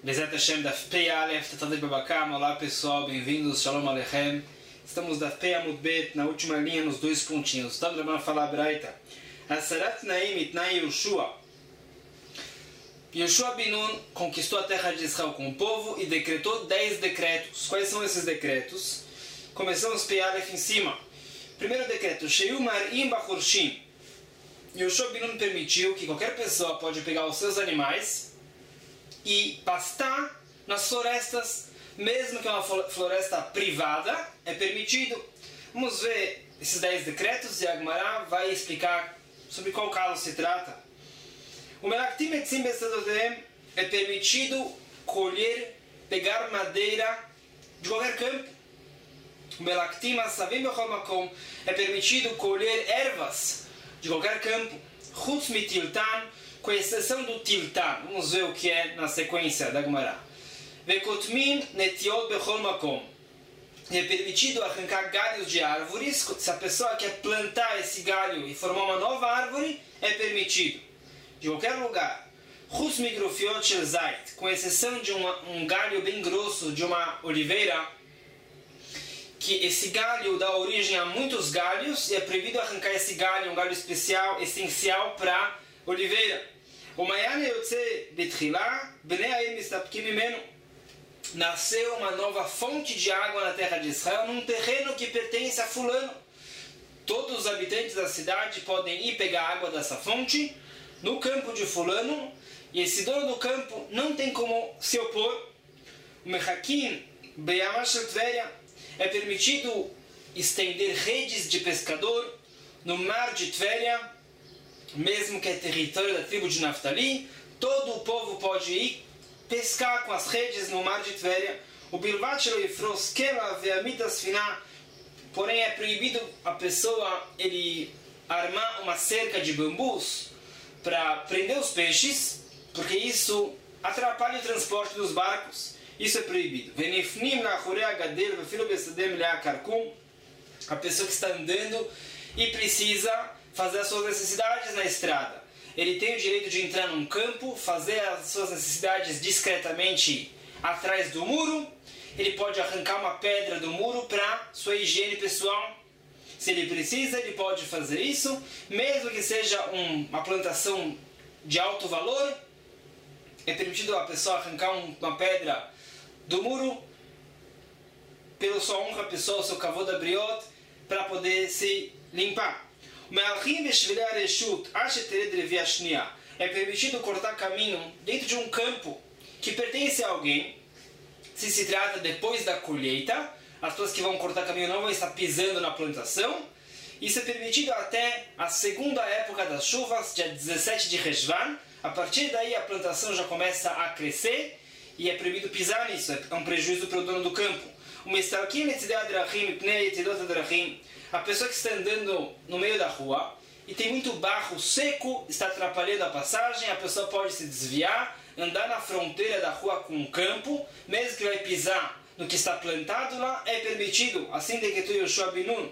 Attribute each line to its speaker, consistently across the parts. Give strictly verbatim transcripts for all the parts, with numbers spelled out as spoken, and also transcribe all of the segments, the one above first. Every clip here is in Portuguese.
Speaker 1: Bezat Hashem Daf Pei Aleph, Tatadet Babakam. Olá pessoal, bem-vindos, Shalom Aleichem. Estamos Daf Pei Amud Bet, na última linha, nos dois pontinhos. Estamos para falar a Braita. Asarat Naim Itnai Yoshua. Yoshua bin Nun conquistou a terra de Israel com o povo e decretou dez decretos. Quais são esses decretos? Começamos Pei Aleph em cima. Primeiro decreto, Sheiu Mar'im Bachorshim. Yoshua bin Nun permitiu que qualquer pessoa pode pegar os seus animais e pastar nas florestas, mesmo que é uma floresta privada, é permitido. Vamos ver esses dez decretos e a Gemara vai explicar sobre qual caso se trata. O Melaktim etzim besadotem é permitido colher, pegar madeira de qualquer campo. O Melaktim asavim bechol makom é permitido colher ervas de qualquer campo. Chutz mitiltan, com exceção do tiltan. Vamos ver o que é na sequência da Gemara. Vekotmin netiot bechol makom. É permitido arrancar galhos de árvores. Se a pessoa quer plantar esse galho e formar uma nova árvore, é permitido. De qualquer lugar. Chutz migrofiot shel zait, com exceção de uma, um galho bem grosso de uma oliveira, que esse galho dá origem a muitos galhos e é proibido arrancar esse galho, um galho especial, essencial para oliveira. O Mayane Yotze Betchila, Bnei Ha'ir Mistapkim Mimenu. Nasceu uma nova fonte de água na terra de Israel, num terreno que pertence a fulano. Todos os habitantes da cidade podem ir pegar água dessa fonte no campo de fulano, e esse dono do campo não tem como se opor. O Mechakim Beyamah Shel Tveria. É permitido estender redes de pescador no mar de Tveria, mesmo que é território da tribo de Naftali. Todo o povo pode ir pescar com as redes no mar de Tveria. O Bilvat shelo yifros kela ve'amit asfina. Porém é proibido a pessoa ele armar uma cerca de bambus para prender os peixes, porque isso atrapalha o transporte dos barcos. Isso é proibido. A pessoa que está andando e precisa fazer as suas necessidades na estrada. Ele tem o direito de entrar num campo, fazer as suas necessidades discretamente atrás do muro. Ele pode arrancar uma pedra do muro para sua higiene pessoal. Se ele precisa, ele pode fazer isso, mesmo que seja um, uma plantação de alto valor. É permitido a pessoa arrancar um, uma pedra do muro, pela sua honra pessoal, seu kavod abriot, para poder se limpar. É permitido cortar caminho dentro de um campo que pertence a alguém, se se trata depois da colheita. As pessoas que vão cortar caminho não vão estar pisando na plantação. Isso é permitido até a segunda época das chuvas, dia dezessete de Reshvan. A partir daí a plantação já começa a crescer e é proibido pisar nisso, é um prejuízo para o dono do campo. A pessoa que está andando no meio da rua e tem muito barro seco, está atrapalhando a passagem, a pessoa pode se desviar, andar na fronteira da rua com o campo, mesmo que vai pisar no que está plantado lá, é permitido. Assim decretou Yoshua bin Nun.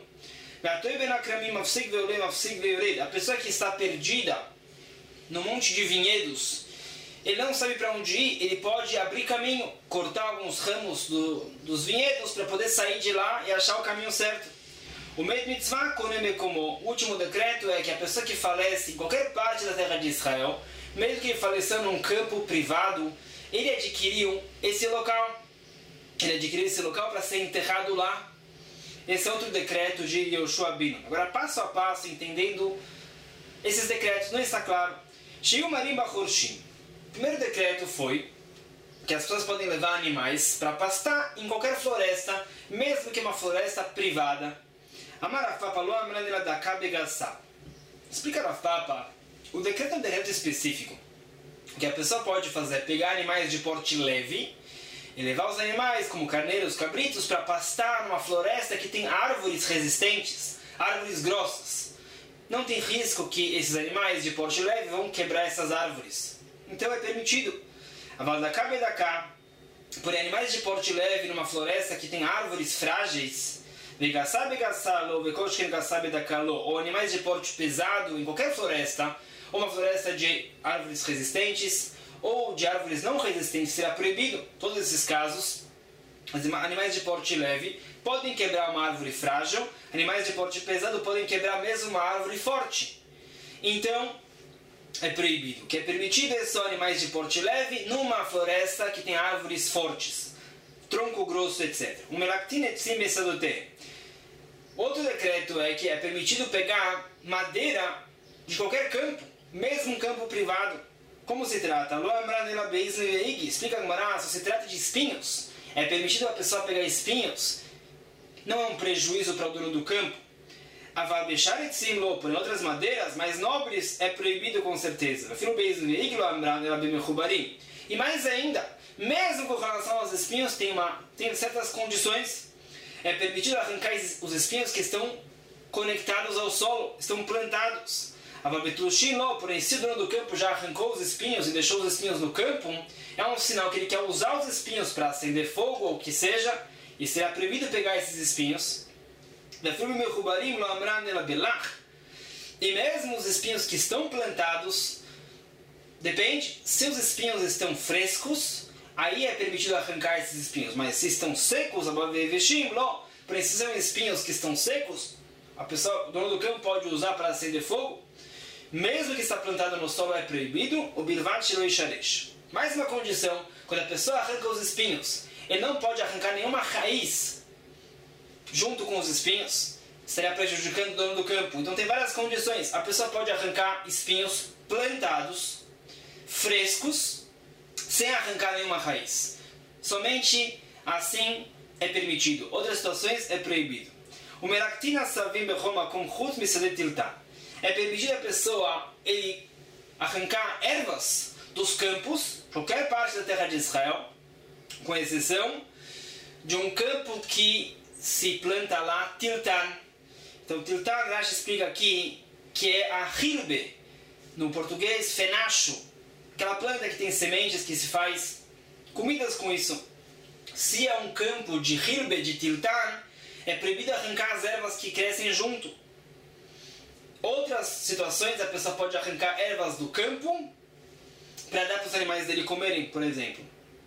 Speaker 1: A pessoa que está perdida no monte de vinhedos, ele não sabe para onde ir, ele pode abrir caminho, cortar alguns ramos do, dos vinhedos para poder sair de lá e achar o caminho certo. O Med Mitzvah Konem como o último decreto é que a pessoa que falece em qualquer parte da terra de Israel, mesmo que ele faleceu num campo privado, ele adquiriu esse local. Ele adquiriu esse local para ser enterrado lá. Esse é outro decreto de Yoshua bin Nun. Agora, passo a passo, entendendo esses decretos, não está claro. Sheiu Mar'im Bachorshim. O primeiro decreto foi que as pessoas podem levar animais para pastar em qualquer floresta, mesmo que uma floresta privada. Amar Rav Papa lo amran ela daka begassá. Explica Rav Papa, o decreto é um decreto específico. O que a pessoa pode fazer é pegar animais de porte leve e levar os animais, como carneiros, cabritos, para pastar numa floresta que tem árvores resistentes, árvores grossas. Não tem risco que esses animais de porte leve vão quebrar essas árvores. Então é permitido. Porém, animais de porte leve numa floresta que tem árvores frágeis, ou animais de porte pesado em qualquer floresta, ou uma floresta de árvores resistentes, ou de árvores não resistentes será proibido. Todos esses casos, animais de porte leve podem quebrar uma árvore frágil, animais de porte pesado podem quebrar mesmo uma árvore forte. Então, é proibido. O que é permitido é só animais de porte leve numa floresta que tem árvores fortes, tronco grosso, etcétera. O melactine sim besadote. Outro decreto é que é permitido pegar madeira de qualquer campo, mesmo um campo privado. Como se trata? Explica a Gemara, se se trata de espinhos, é permitido a pessoa pegar espinhos, não é um prejuízo para o dono do campo. Por outras madeiras mais nobres é proibido com certeza. E mais ainda, mesmo com relação aos espinhos, tem, uma, tem certas condições. É permitido arrancar os espinhos que estão conectados ao solo, estão plantados. Porém, se o dono do campo já arrancou os espinhos e deixou os espinhos no campo, é um sinal que ele quer usar os espinhos para acender fogo ou o que seja, e será proibido pegar esses espinhos. E mesmo os espinhos que estão plantados, depende, se os espinhos estão frescos, aí é permitido arrancar esses espinhos. Mas se estão secos, precisam de espinhos que estão secos, a pessoa, o dono do campo pode usar para acender fogo. Mesmo que está plantado no solo é proibido, o bilvat shelo yisharesh. Mais uma condição, quando a pessoa arranca os espinhos, ele não pode arrancar nenhuma raiz junto com os espinhos, estaria prejudicando o dono do campo. Então tem várias condições. A pessoa pode arrancar espinhos plantados, frescos, sem arrancar nenhuma raiz. Somente assim é permitido. Outras situações é proibido. O melactina savim bechoma com chut misadet tilta. É permitido a pessoa ele arrancar ervas dos campos, qualquer parte da terra de Israel, com exceção de um campo que se planta lá tiltan. Então tiltan, Rashi explica aqui que é a hirbe, no português fenacho, aquela planta que tem sementes que se faz comidas com isso. Se é um campo de hirbe, de tiltan, é proibido arrancar as ervas que crescem junto. Outras situações, a pessoa pode arrancar ervas do campo para dar para os animais dele comerem, por exemplo.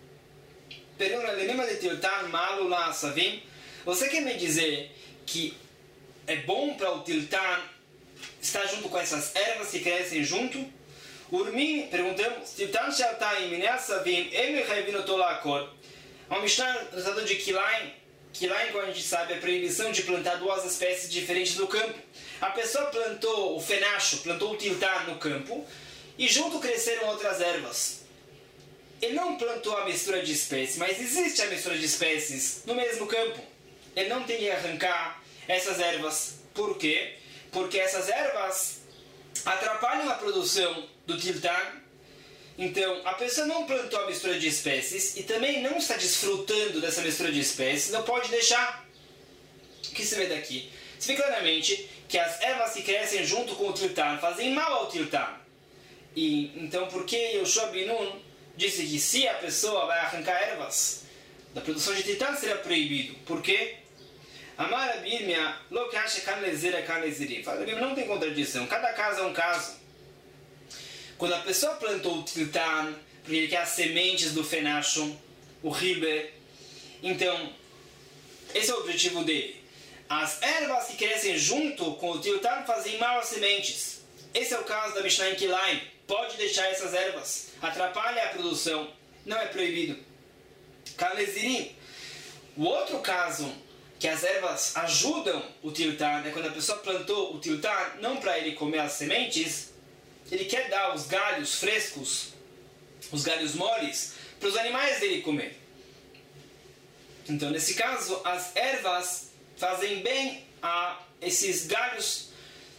Speaker 1: Você quer me dizer que é bom para o tiltan estar junto com essas ervas que crescem junto? Urmi, perguntamos, tiltan shaltai mineasavim emechayvinotolakor. Uma Mishnah tratado de Kilaim. Kilaim, como a gente sabe, é a proibição de plantar duas espécies diferentes no campo. A pessoa plantou o fenacho, plantou o tiltan no campo, e junto cresceram outras ervas. Ele não plantou a mistura de espécies, mas existe a mistura de espécies no mesmo campo. Ele não tem que arrancar essas ervas. Por quê? Porque essas ervas atrapalham a produção do tiltan. Então, a pessoa não plantou a mistura de espécies e também não está desfrutando dessa mistura de espécies, não pode deixar. O que se vê daqui? Se vê claramente que as ervas que crescem junto com o tiltan fazem mal ao tiltan. E então, por que Yoshua ben Nun disse que se a pessoa vai arrancar ervas da produção de tiltan será proibido? Por quê? Amar Abirmia, lo que acha canlezera canlezirim. Não tem contradição, cada caso é um caso. Quando a pessoa plantou o tiltan, porque ele quer as sementes do fenacho, o ribe, então, esse é o objetivo dele. As ervas que crescem junto com o tiltan fazem mal às sementes. Esse é o caso da Mishnah em Kilaim. Pode deixar essas ervas, atrapalha a produção, não é proibido. Kalezirim. O outro caso, que as ervas ajudam o tiltan, é quando a pessoa plantou o tiltan, não para ele comer as sementes, ele quer dar os galhos frescos, os galhos moles, para os animais dele comer. Então, nesse caso, as ervas fazem bem a esses galhos.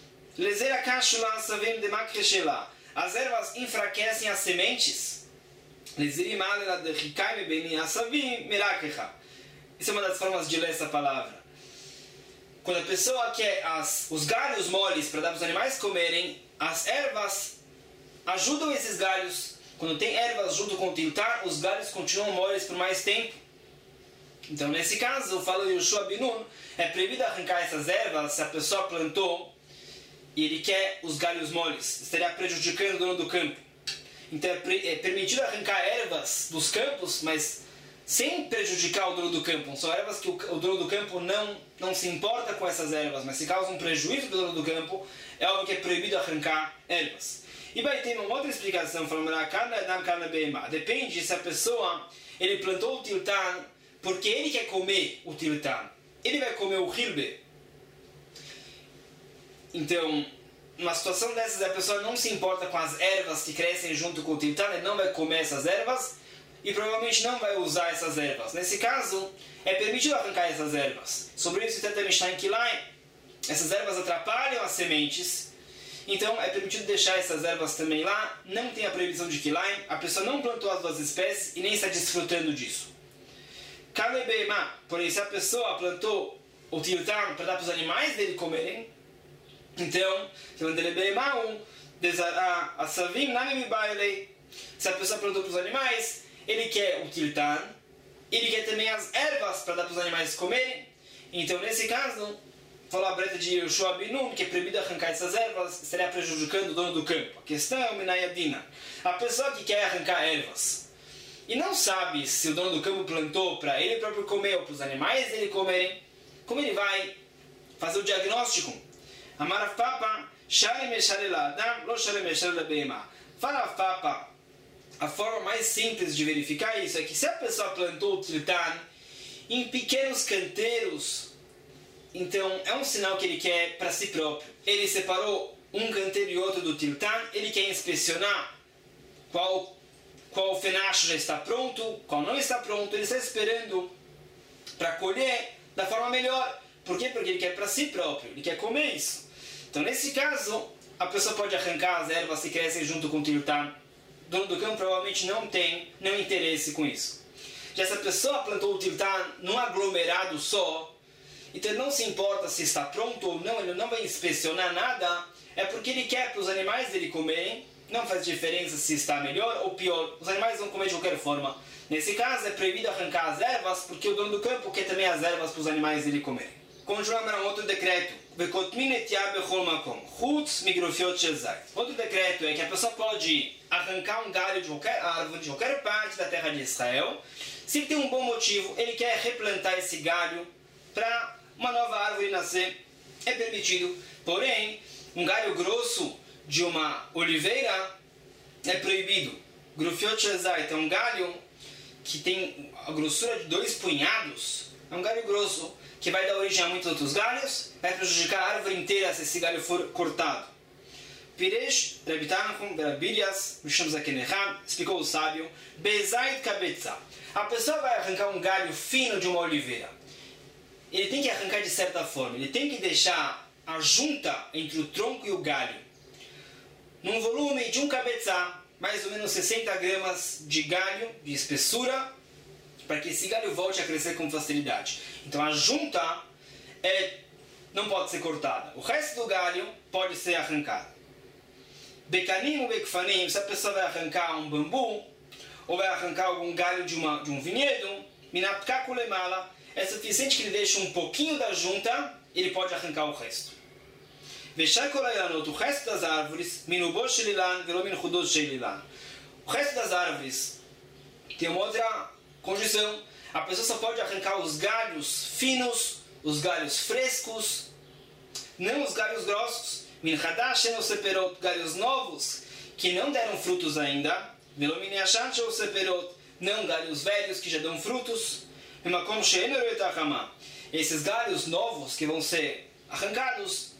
Speaker 1: As ervas enfraquecem as sementes. Isso é uma das formas de ler essa palavra. Quando a pessoa quer as, os galhos moles para dar para os animais comerem, as ervas ajudam esses galhos. Quando tem ervas junto com o tiltan, os galhos continuam moles por mais tempo. Então, nesse caso, fala Yoshua ben Nun, é proibido arrancar essas ervas se a pessoa plantou e ele quer os galhos moles. Estaria prejudicando o dono do campo. Então é permitido arrancar ervas dos campos, mas sem prejudicar o dono do campo. São ervas que o, o dono do campo não, não se importa com essas ervas, mas se causa um prejuízo para o dono do campo, é óbvio que é proibido arrancar ervas. E vai ter uma outra explicação, falando depende se a pessoa ele plantou o tiltan porque ele quer comer o tiltan. Ele vai comer o hilbe. Então, numa situação dessas, a pessoa não se importa com as ervas que crescem junto com o tiltan, ele não vai comer essas ervas e provavelmente não vai usar essas ervas. Nesse caso, é permitido arrancar essas ervas. Sobre isso, tenta Mishnah em Kilaim. Essas ervas atrapalham as sementes, então é permitido deixar essas ervas também lá. Não tem a proibição de Kilaim, a pessoa não plantou as duas espécies e nem está desfrutando disso. Kalebeima, porém, se a pessoa plantou o tiltan para dar para os animais dele comerem, então, se a pessoa plantou para os animais, ele quer o tiltan, ele quer também as ervas para dar para os animais comerem. Então, nesse caso, falou a breta de Yoshua Binun, que é proibido arrancar essas ervas, estaria prejudicando o dono do campo. A questão é o Minayadina. A pessoa que quer arrancar ervas e não sabe se o dono do campo plantou para ele próprio comer ou para os animais dele comerem, como ele vai fazer o diagnóstico? Amar Papa, Shari Meshare Ladam, Lo Shari Meshare Labema. Fala Papa, a forma mais simples de verificar isso é que se a pessoa plantou o tiltan em pequenos canteiros, então é um sinal que ele quer para si próprio. Ele separou um canteiro e outro do tiltan, ele quer inspecionar qual, qual fenacho já está pronto, qual não está pronto, ele está esperando para colher da forma melhor. Por quê? Porque ele quer para si próprio, ele quer comer isso. Então, nesse caso, a pessoa pode arrancar as ervas que crescem junto com o tiltan. O dono do campo provavelmente não tem nenhum interesse com isso. Já essa pessoa plantou o tiltan num aglomerado só, então ele não se importa se está pronto ou não, ele não vai inspecionar nada, é porque ele quer para os animais dele comerem, não faz diferença se está melhor ou pior, os animais vão comer de qualquer forma. Nesse caso, é proibido arrancar as ervas, porque o dono do campo quer também as ervas para os animais dele comerem. Continuamos um outro decreto. Outro decreto é que a pessoa pode arrancar um galho de qualquer árvore, de qualquer parte da terra de Israel. Se ele tem um bom motivo, ele quer replantar esse galho para uma nova árvore nascer, é permitido. Porém, um galho grosso de uma oliveira é proibido. Grufiot Shezait é um galho que tem a grossura de dois punhados, é um galho grosso, que vai dar origem a muitos outros galhos, vai prejudicar a árvore inteira se esse galho for cortado. Piresh, Rabbi Tanachum, Berabirias, Misham Zakenecham, explicou o sábio, Bezait Kabetza. A pessoa vai arrancar um galho fino de uma oliveira. Ele tem que arrancar de certa forma, ele tem que deixar a junta entre o tronco e o galho num volume de um kabetza, mais ou menos sessenta gramas de galho, de espessura, para que esse galho volte a crescer com facilidade. Então a junta é, não pode ser cortada. O resto do galho pode ser arrancado. Bekanim ou bekfanim, se a pessoa vai arrancar um bambu, ou vai arrancar algum galho de, uma, de um vinhedo, minapkakulemala, é suficiente que ele deixe um pouquinho da junta, ele pode arrancar o resto. Veshai kolayanot, o resto das árvores, minubosh shelilan, velo minchudos shelilan. O resto das árvores tem uma outra condição. A pessoa só pode arrancar os galhos finos, os galhos frescos, não os galhos grossos. Minchadash no seperot, galhos novos que não deram frutos ainda. Velo miniashan shel seperot, não galhos velhos que já dão frutos. Mimakom she'en roetachama. Esses galhos novos que vão ser arrancados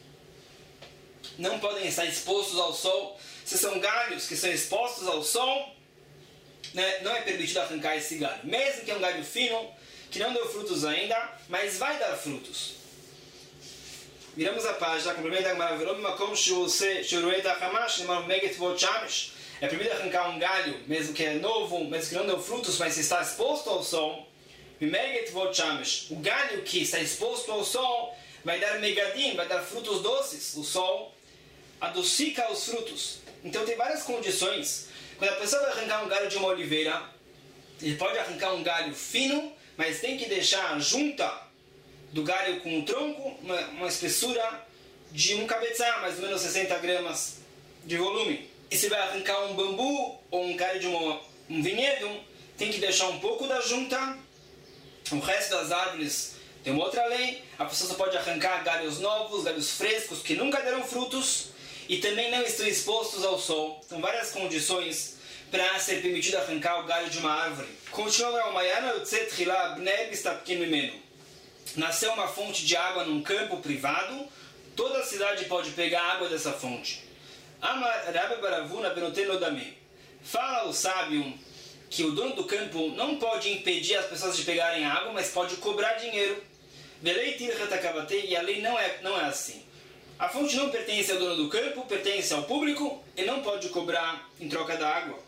Speaker 1: não podem estar expostos ao sol. Se são galhos que são expostos ao sol, né, não é permitido arrancar esse galho. Mesmo que é um galho fino, que não deu frutos ainda, mas vai dar frutos. Viramos a página, complementa a Gemara. É permitido arrancar um galho, mesmo que é novo, mesmo que não deu frutos, mas está exposto ao sol. O galho que está exposto ao sol vai dar megadim, vai dar frutos doces. O sol adocica os frutos. Então tem várias condições. Quando a pessoa vai arrancar um galho de uma oliveira, ele pode arrancar um galho fino, mas tem que deixar a junta do galho com o tronco uma, uma espessura de um cabeçá, mais ou menos sessenta gramas de volume. E se vai arrancar um bambu ou um galho de uma, um vinhedo, tem que deixar um pouco da junta. O resto das árvores tem uma outra lei. A pessoa só pode arrancar galhos novos, galhos frescos que nunca deram frutos e também não estão expostos ao sol. São várias condições para ser permitido arrancar o galho de uma árvore. Continua o Mayana, nasceu uma fonte de água num campo privado, toda a cidade pode pegar água dessa fonte. Fala o sábio que o dono do campo não pode impedir as pessoas de pegarem água, mas pode cobrar dinheiro. E a lei não é, não é assim. A fonte não pertence ao dono do campo, pertence ao público e não pode cobrar em troca da água.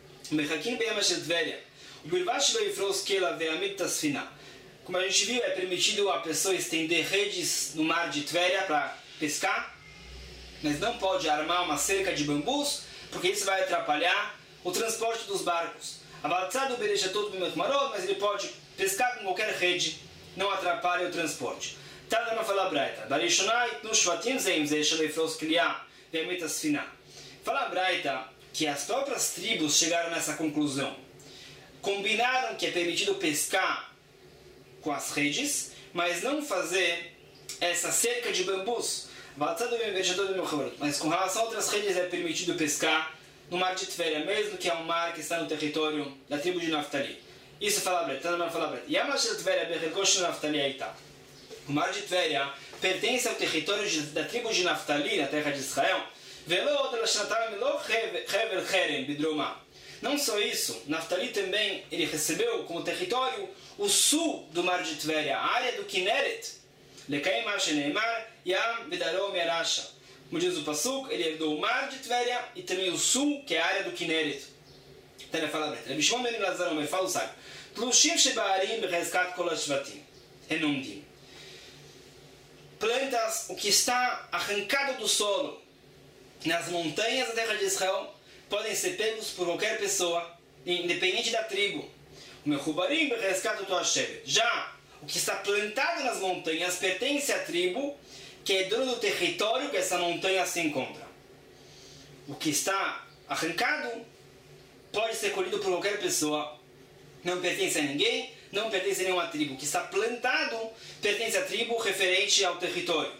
Speaker 1: Como a gente viu, é permitido a pessoa estender redes no mar de Tvéria para pescar, mas não pode armar uma cerca de bambus, porque isso vai atrapalhar o transporte dos barcos. Avançado bereja todo bem marot, mas ele pode pescar com qualquer rede, não atrapalha o transporte. Tá na fala braita. Darishonai no shvatim zeim ze shalefros kliya ve'metas fina. Fala braita que as próprias tribos chegaram nessa conclusão. Combinaram que é permitido pescar com as redes, mas não fazer essa cerca de bambus. Mas com relação a outras redes é permitido pescar no mar de Tvéria, mesmo que é um mar que está no território da tribo de Naftali. Isso fala Breta, não fala Breta. O mar de Tvéria pertence ao território de, da tribo de Naftali, na terra de Israel. Não só isso, Naftali também ele recebeu como território o sul do mar de Tvéria, a área do Kinneret. Como diz o Pasuk, ele herdou o mar de Tvéria e também o sul, que é a área do Kinneret. Então ele fala Breta. Rabbi Shimon ben Elazar Omer fala o sábio. Plantas, o que está arrancado do solo nas montanhas da terra de Israel, podem ser pegos por qualquer pessoa, independente da tribo. Já o que está plantado nas montanhas pertence à tribo, que é dono do território que essa montanha se encontra. O que está arrancado pode ser colhido por qualquer pessoa, não pertence a ninguém, não pertence a nenhuma tribo. O que está plantado pertence à tribo referente ao território.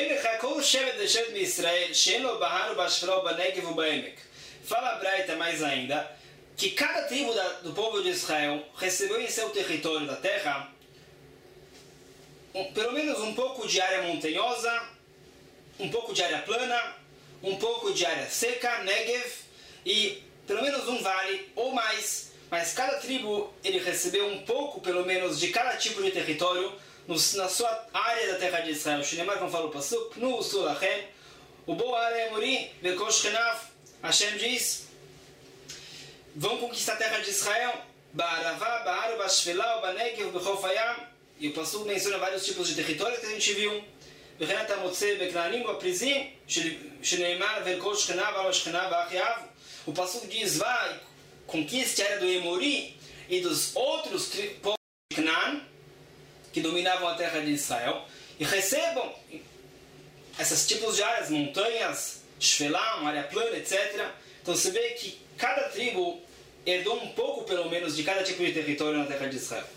Speaker 1: Fala a Braita mais ainda que cada tribo da, do povo de Israel recebeu em seu território da terra um, pelo menos um pouco de área montanhosa, um pouco de área plana, um pouco de área seca, Negev, e pelo menos um vale ou mais. Mas cada tribo ele recebeu um pouco, pelo menos, de cada tipo de território no, na sua área da terra de Israel. Shinemar, como falou o Pasuk, no Sulachem, o Bo Are Emori, Vekosh Chenav, Hashem diz, vão conquistar a terra de Israel, Ba'aravá, Ba'aru, Ba'ashfelá, Ba'negev, Bechofayam, e o Pasuk menciona vários tipos de territórios que a gente viu. Bechenat HaMotzei, Bekranim, Ba'prizim, Shinemar, Vekosh Chenav, Ba'ashchenav, Ba'achiav. O Pasuk diz, vai, conquiste a área do Emori e dos outros povos de Canaã que dominavam a terra de Israel e recebam esses tipos de áreas, montanhas, Shfelá, uma área plana, etcétera. Então você vê que cada tribo herdou um pouco, pelo menos, de cada tipo de território na terra de Israel.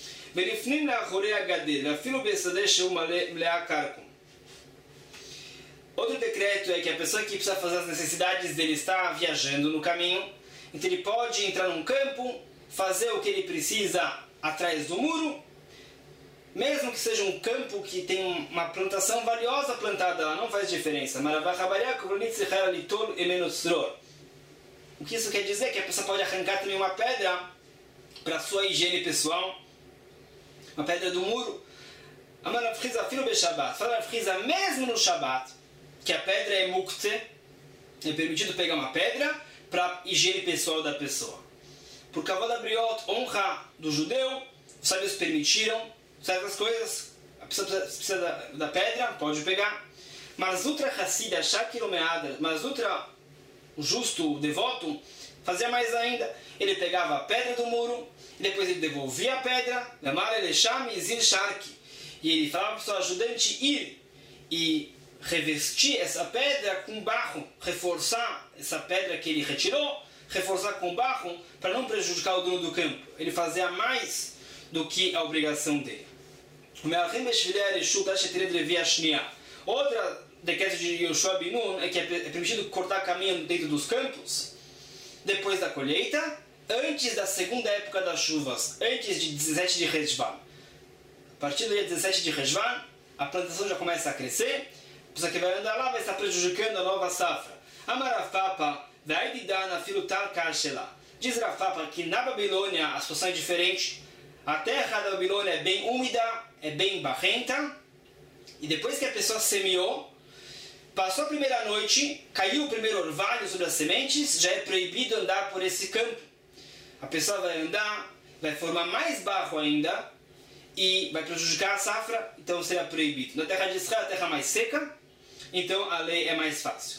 Speaker 1: Outro decreto é que a pessoa que precisa fazer as necessidades dele está viajando no caminho, então ele pode entrar num campo, fazer o que ele precisa atrás do muro, mesmo que seja um campo que tem uma plantação valiosa plantada lá, não faz diferença. O que isso quer dizer? Que a pessoa pode arrancar também uma pedra para sua higiene pessoal, uma pedra do muro. Fala frisa mesmo no Shabat, que a pedra é mukte, é permitido pegar uma pedra para higiene pessoal da pessoa. Por Kavod Abriot, honra do judeu, os sábios permitiram certas coisas, a pessoa precisa da, da pedra, pode pegar. Mas outra Hassida, Shakilomeada, mas outra, o justo, o devoto, fazia mais ainda. Ele pegava a pedra do muro, e depois ele devolvia a pedra, e ele falava para o seu ajudante ir e revestir essa pedra com barro, reforçar essa pedra que ele retirou, reforçar com barro para não prejudicar o dono do campo. Ele fazia mais do que a obrigação dele. Outra decreto de Yoshua ben Nun é que é permitido cortar caminho dentro dos campos depois da colheita, antes da segunda época das chuvas, antes de dezessete de Reshvan. A partir do dia dezessete de Reshvan, a plantação já começa a crescer, a pessoa que vai andar lá vai estar prejudicando a nova safra. Amarafapa, Vaididana, Filutar Kashela. Diz Rafapa que na Babilônia a situação é diferente. A terra da Babilônia é bem úmida, é bem barrenta, e depois que a pessoa semeou, passou a primeira noite, caiu o primeiro orvalho sobre as sementes, já é proibido andar por esse campo. A pessoa vai andar, vai formar mais barro ainda e vai prejudicar a safra, então será proibido. Na terra de Israel, a terra mais seca, então a lei é mais fácil.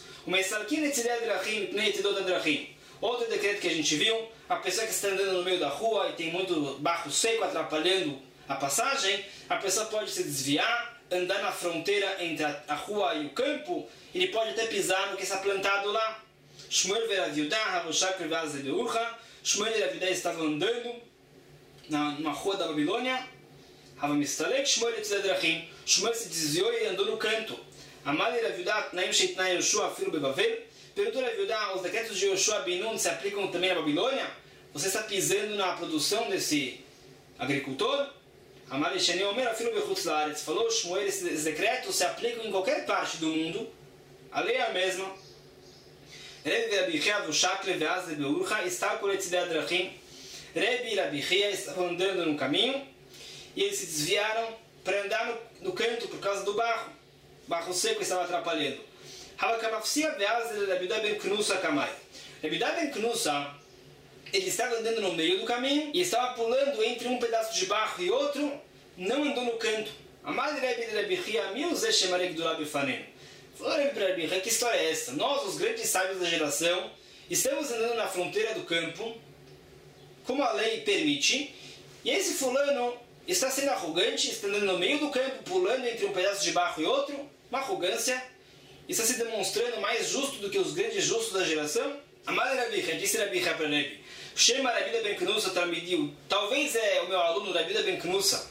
Speaker 1: Outro decreto que a gente viu, a pessoa que está andando no meio da rua e tem muito barro seco atrapalhando a passagem, a pessoa pode se desviar, andar na fronteira entre a rua e o campo, ele pode até pisar no que está plantado lá. Shmuel e Raviudá, Ravoshak Vaz de Urcha. Shmuel e Raviudá estavam andando na, numa rua da Babilônia. Havamistalek, Shmuel e Tzedrachim. Shmuel se desviou e andou no canto. Amal e Raviudá, Naim Sheitna Yoshua, filho de Bavel. Perguntou a Raviudá, os decretos de Yoshua ben Nun se aplicam também à Babilônia? Você está pisando na produção desse agricultor? Amal e Shani Omer, filho de Chutz Laaretz. Falou, Shmuel, esses decretos se aplicam em qualquer parte do mundo. A lei é a mesma. Rebbe e Rabi Chia Vushakle Veaz de Beurcha está com Etzidei Adrachim. Rebbe e Rabi Chia estavam andando no caminho e eles se desviaram para andar no, no canto por causa do barro. Barro seco estava atrapalhando. Havakamafsia Veaz de Rabi Ben Knusa Kamai. Rabi Ben Knusa, ele estava andando no meio do caminho e estava pulando entre um pedaço de barro e outro, não andou no canto. Amal Rebbe e Rabi Chia Miu Zeh Shemarek do Rabi Fanem. Falaram para Rabi Chia, que história é essa? Nós, os grandes sábios da geração, estamos andando na fronteira do campo, como a lei permite, e esse fulano está sendo arrogante, está andando no meio do campo, pulando entre um pedaço de barro e outro, uma arrogância, está se demonstrando mais justo do que os grandes justos da geração. Amal Rabi Chia, disse Rabi Chia para Rebbe, Shema Rabi Ben Knusa Talmidiu, talvez é o meu aluno Rabi Ben Knusa,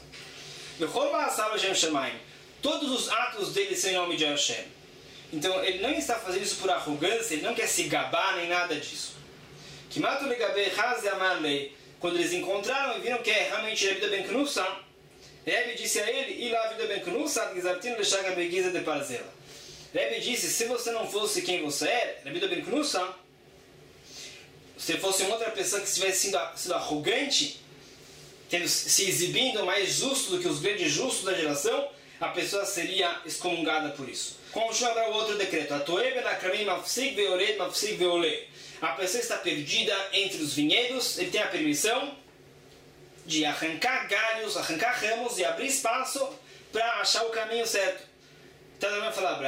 Speaker 1: todos os atos dele são em nome de Hashem. Então ele não está fazendo isso por arrogância, ele não quer se gabar nem nada disso. Quando eles encontraram e viram que é realmente Rabi Ben Knusa, Rebbe disse a ele, Rebbe disse, se você não fosse quem você é, Rabi Ben Knusa, se fosse uma outra pessoa que estivesse sido, sido arrogante, tendo, se exibindo mais justo do que os grandes justos da geração, a pessoa seria excomungada por isso. Continua agora o outro decreto. A pessoa está perdida entre os vinhedos, ele tem a permissão de arrancar galhos, arrancar ramos e abrir espaço para achar o caminho certo. Então ele vai falar,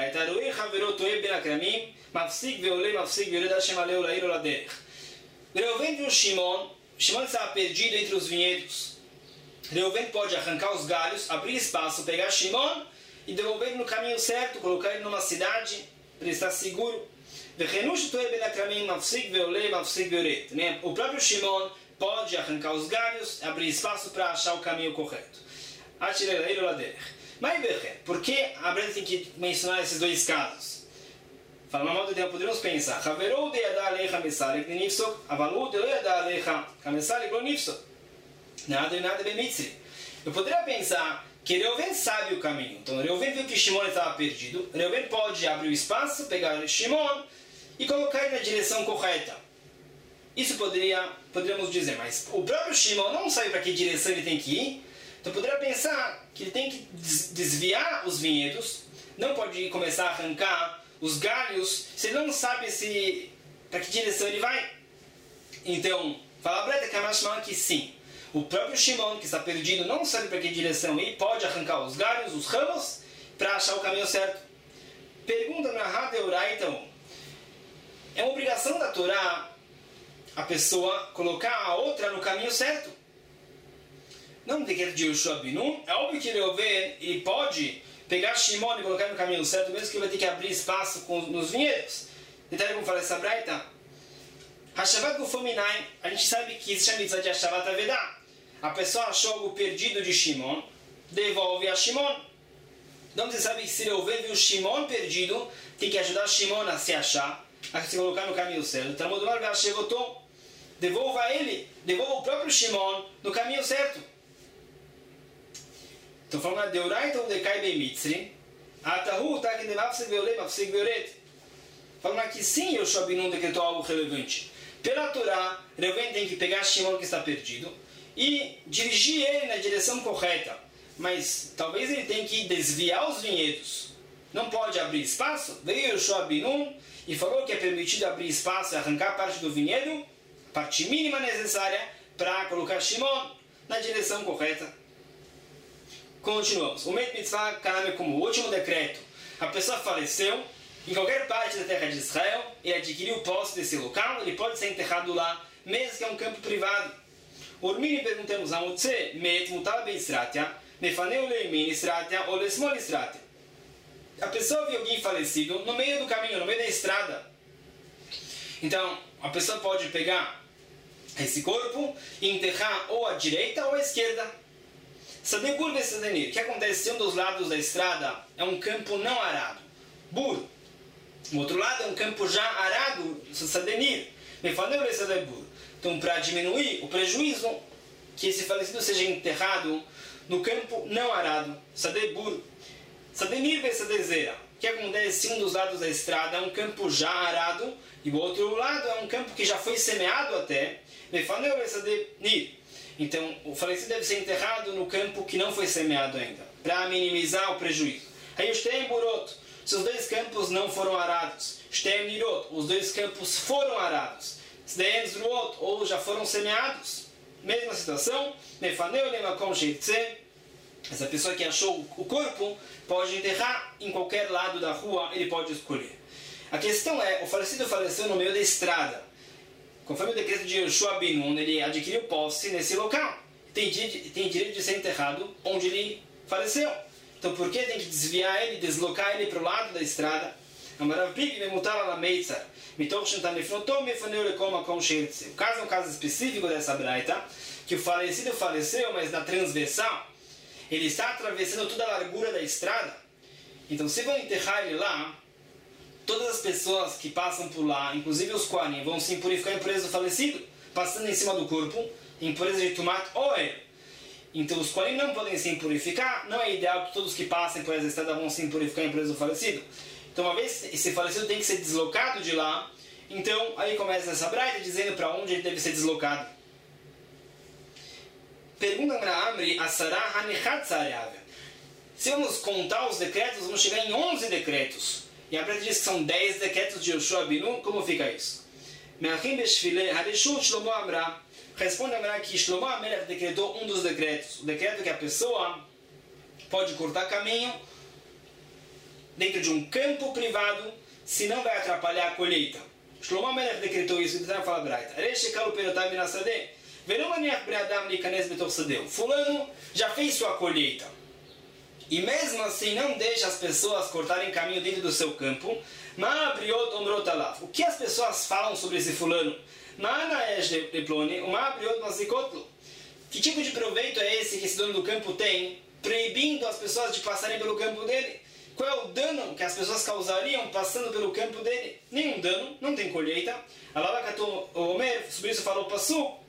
Speaker 1: Reuven viu Shimon, Shimon estava perdido entre os vinhedos. Reuven pode arrancar os galhos, abrir espaço, pegar Shimon e devolver ele no caminho certo, colocar ele numa cidade para ele estar seguro. O próprio Shimon pode arrancar os galhos, abrir espaço para achar o caminho correto. Mas por que a Brenda tem que mencionar esses dois casos? Fala, uma modo de podemos pensar. Nada e nada bemitzri. Eu poderia pensar que Reuven sabe o caminho. Então Reuven viu que Shimon estava perdido. Reuven pode abrir o espaço, pegar Shimon e colocar ele na direção correta. Isso poderia, poderíamos dizer, mas o próprio Shimon não sabe para que direção ele tem que ir. Então poderia pensar que ele tem que desviar os vinhedos, não pode começar a arrancar os galhos, se ele não sabe se para que direção ele vai. Então, fala Breta Kamashman que sim. O próprio Shimon, que está perdido, não sabe para que direção ir, pode arrancar os galhos, os ramos, para achar o caminho certo. Pergunta na Hadeurá, então, é uma obrigação da Torá a pessoa colocar a outra no caminho certo. Não tem que de Yoshua ben Nun, é óbvio que Reuven ele pode pegar Shimon e colocar no caminho certo, mesmo que ele vai ter que abrir espaço com, nos vinhedos. Detalhe como fala essa braita. Hashavat Gufominai, a gente sabe que existe a mitzvah de Hashavat Avedah. A pessoa achou algo perdido de Shimon, devolve a Shimon. Então você sabe que se devolver o Shimon perdido, tem que ajudar Shimon a se achar, a se colocar no caminho certo. Talmud Lomar Ve'ashevoto, devolva ele, devolva o próprio Shimon no caminho certo. Então falando a Deuraita ou Dekai Bem Mitzri, Atahu Taki Demapsek Veolei Mapsek Veoret. Falando aqui sim, Yoshua Ben Nun decretou algo relevante. Pela Torá, Reuven tem que pegar Shimon que está perdido e dirigir ele na direção correta. Mas talvez ele tenha que desviar os vinhedos. Não pode abrir espaço. Veio Yoshua Ben Nun e falou que é permitido abrir espaço e arrancar parte do vinhedo, parte mínima necessária para colocar Shimon na direção correta. Continuamos. O Met Mitzvah Kaname como o último decreto. A pessoa faleceu em qualquer parte da terra de Israel e adquiriu posse desse local, ele pode ser enterrado lá, mesmo que é um campo privado. Urmini perguntamos a Motse, Met Mutal Beisratia, Mefaneu Leimin Isratia ou Lesmol Isratia. A pessoa viu alguém falecido no meio do caminho, no meio da estrada. Então, a pessoa pode pegar esse corpo e enterrar ou à direita ou à esquerda. Sadebur Vesadenir, o que acontece se um dos lados da estrada é um campo não arado? Bur. O outro lado é um campo já arado, Sadenir. Mefaneu Vesadebur. Então, para diminuir o prejuízo, que esse falecido seja enterrado no campo não arado. Sadebur. Sadenir Vesadezera. O que acontece se um dos lados da estrada é um campo já arado e o outro lado é um campo que já foi semeado até? Mefaneu Vesadenir. Então, o falecido deve ser enterrado no campo que não foi semeado ainda, para minimizar o prejuízo. Aí, Shteim Burot, se os dois campos não foram arados. Shteim Nirot, os dois campos foram arados. Shteim Zruot, ou já foram semeados. Mesma situação. Mefaneu Lemakom Sheitze, essa pessoa que achou o corpo pode enterrar em qualquer lado da rua, ele pode escolher. A questão é, o falecido faleceu no meio da estrada. Conforme o decreto de Yoshua Ben Nun, ele adquiriu posse nesse local. Tem direito, tem direito de ser enterrado onde ele faleceu. Então por que tem que desviar ele, deslocar ele para o lado da estrada? O caso é um caso específico dessa braita, que o falecido faleceu, mas na transversal, ele está atravessando toda a largura da estrada. Então se vão enterrar ele lá, todas as pessoas que passam por lá, inclusive os Kohanim, vão se impurificar a impureza do falecido, passando em cima do corpo, impureza de Tumat Oel. Então os Kohanim não podem se impurificar, não é ideal que todos que passem por essa estrada vão se impurificar a impureza do falecido. Então uma vez esse falecido tem que ser deslocado de lá, então aí começa essa braita dizendo para onde ele deve ser deslocado. Pergunta para Amri, Asara Hanichat Sareavel. Se vamos contar os decretos, vamos chegar em onze decretos. E a Braita diz que são dez decretos de Yoshua Ben Nun. Como fica isso? Responde a Amra que Shlomo Amelech decretou um dos decretos. O decreto que a pessoa pode cortar caminho dentro de um campo privado, se não vai atrapalhar a colheita. Shlomo Amelech decretou isso. Então fala a Braita. Fulano já fez sua colheita. E mesmo assim não deixa as pessoas cortarem caminho dentro do seu campo. O que as pessoas falam sobre esse fulano? Que tipo de proveito é esse que esse dono do campo tem, proibindo as pessoas de passarem pelo campo dele? Qual é o dano que as pessoas causariam passando pelo campo dele? Nenhum dano, não tem colheita. Sobre isso falou o Passu.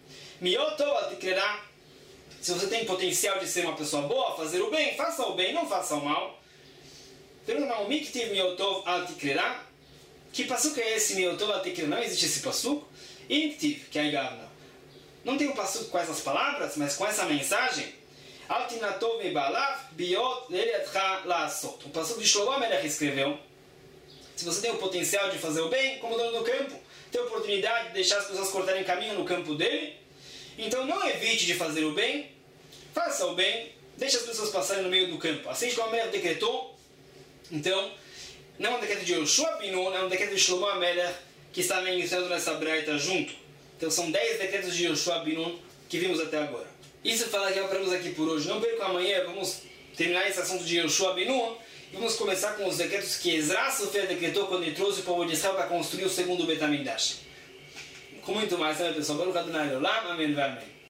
Speaker 1: Se você tem potencial de ser uma pessoa boa, fazer o bem, faça o bem, não faça o mal. Pergunta, o Miktiv Miotov Altikrera? Que passuco é esse Miotov Altikrera? Não existe esse passuco? Inktiv, que é a Gavna. Não tem um passuco com essas palavras, mas com essa mensagem. Altinatov Mebalav Biot Leliatcha Laasot. O passuco de Shlomo Amelech escreveu. Se você tem o potencial de fazer o bem, como dono do campo, tem a oportunidade de deixar as pessoas cortarem caminho no campo dele, então não evite de fazer o bem, faça o bem, deixe as pessoas passarem no meio do campo. Assim Shlomo Amelech decretou. Então, não é um decreto de Yoshua Ben Nun, é um decreto de Shlomo Amelech que está mencionado nessa braita junto. Então são dez decretos de Yoshua Ben Nun que vimos até agora. Isso fala que aprendemos aqui por hoje. Não perca amanhã, vamos terminar esse assunto de Yoshua Ben Nun Vamos começar com os decretos que Ezra Sofer decretou quando ele trouxe o povo de Israel para construir o segundo Beit HaMikdash. Com muito mais, né, pessoal? Baruch Adonai Olam, amém, amém.